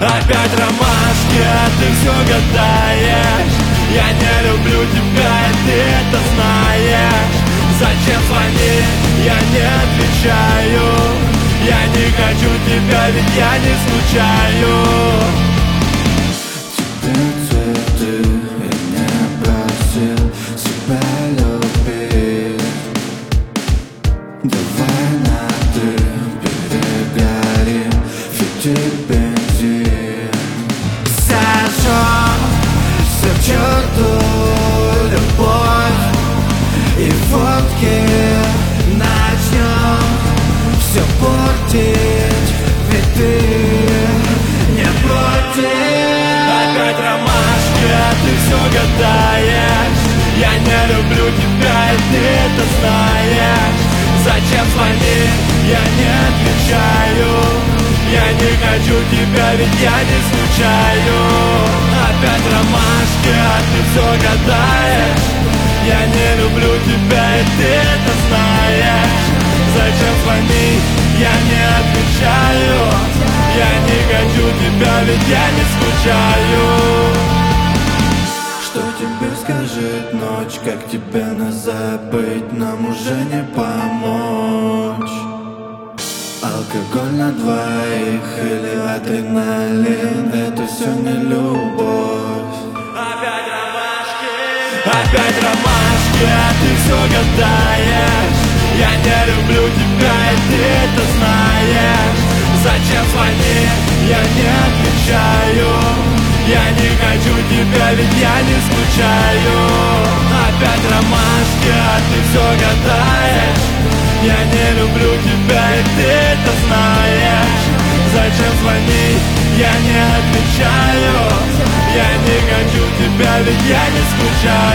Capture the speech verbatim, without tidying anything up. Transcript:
Опять ромашки, а ты все гадаешь. Я не люблю тебя, и ты это знаешь. Зачем звонить, я не отвечаю. Я не хочу тебя, ведь я не скучаю. Тебе цветы, я не просил себя любить. Давай на ты перегорим, фитиль бензин. Сожжем все к черту, любовь и водки. Начнем все портить, ведь ты не против. Опять ромашки, а ты все гадаешь. Я не люблю тебя, и ты это знаешь. Зачем звонить, я не отвечаю. Я не хочу тебя, ведь я не скучаю. Опять ромашки, а ты все гадаешь. Я не люблю тебя, и ты это знаешь. Зачем звонить, я не отвечаю. Я не хочу тебя, ведь я не скучаю. Что тебе скажет ночь, как тебе нас забыть, нам уже не помочь. Алкоголь на двоих или адреналин, это все не любовь. Опять ромашки, опять ромашки, а ты все гадаешь. Я не люблю тебя, и ты это знаешь. Зачем звонить, я не отвечаю. Я не хочу тебя, ведь я не скучаю. Опять ромашки, а ты все гадаешь. Я не люблю тебя, и ты это знаешь. Зачем звонить, я не отвечаю. Я не хочу тебя, ведь я не скучаю.